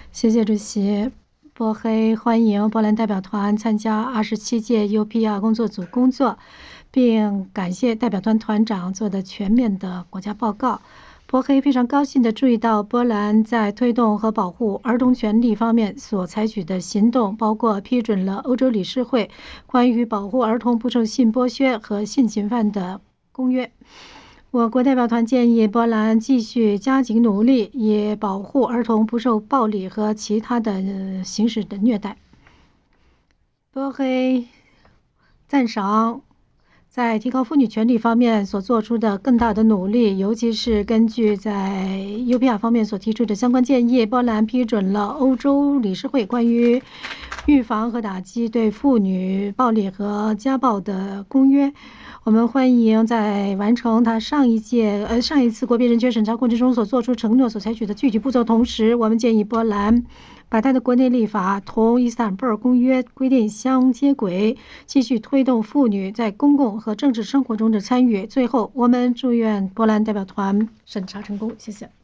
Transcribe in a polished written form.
谢谢主席。波黑欢迎波兰代表团参加27届 UPR 工作组工作，并感谢代表团团长做的全面的国家报告。波黑非常高兴地注意到波兰在推动和保护儿童权利方面所采取的行动，包括批准了欧洲理事会关于保护儿童不受性剥削和性侵犯的公约。我国代表团建议波兰继续加紧努力，以保护儿童不受暴力和其他的形式的虐待。波黑赞赏在提高妇女权利方面所做出的更大的努力，尤其是根据在 UPR 方面所提出的相关建议，波兰批准了欧洲理事会关于预防和打击对妇女暴力和家暴的公约。我们欢迎在完成他上一次国别人权审查过程中所做出承诺所采取的具体步骤同时，我们建议波兰把他的国内立法同伊斯坦布尔公约规定相接轨，继续推动妇女在公共和政治生活中的参与。最后，我们祝愿波兰代表团审查成功。谢谢。